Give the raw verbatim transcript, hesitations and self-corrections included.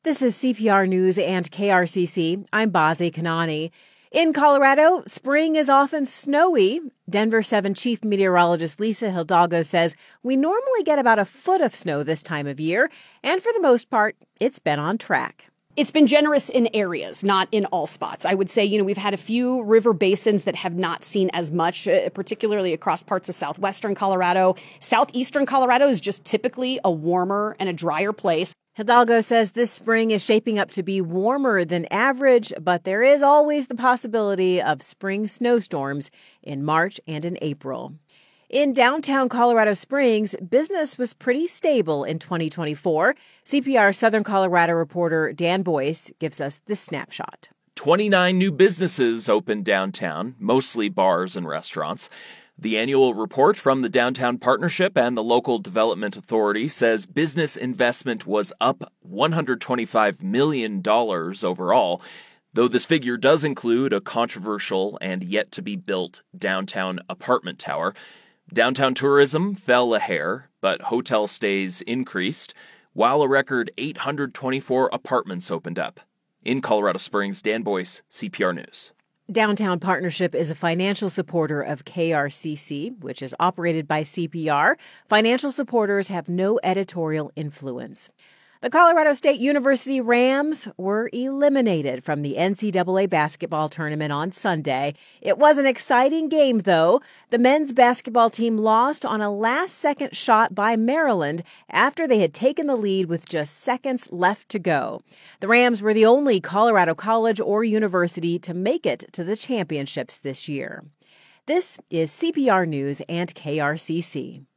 This is C P R News and K R C C. I'm Bazi Kanani. In Colorado, spring is often snowy. Denver seven Chief Meteorologist Lisa Hidalgo says we normally get about a foot of snow this time of year, and for the most part, it's been on track. It's been generous in areas, not in all spots. I would say, you know, we've had a few river basins that have not seen as much, uh, particularly across parts of southwestern Colorado. Southeastern Colorado is just typically a warmer and a drier place. Hidalgo says this spring is shaping up to be warmer than average, but there is always the possibility of spring snowstorms in March and in April. In downtown Colorado Springs, business was pretty stable in twenty twenty-four. C P R Southern Colorado reporter Dan Boyce gives us this snapshot. twenty-nine new businesses opened downtown, mostly bars and restaurants. The annual report from the Downtown Partnership and the Local Development Authority says business investment was up one hundred twenty-five million dollars overall, though this figure does include a controversial and yet-to-be-built downtown apartment tower. Downtown tourism fell a hair, but hotel stays increased, while a record eight hundred twenty-four apartments opened up. In Colorado Springs, Dan Boyce, C P R News. Downtown Partnership is a financial supporter of K R C C, which is operated by C P R. Financial supporters have no editorial influence. The Colorado State University Rams were eliminated from the N C double A basketball tournament on Sunday. It was an exciting game, though. The men's basketball team lost on a last-second shot by Maryland after they had taken the lead with just seconds left to go. The Rams were the only Colorado college or university to make it to the championships this year. This is C P R News and K R C C.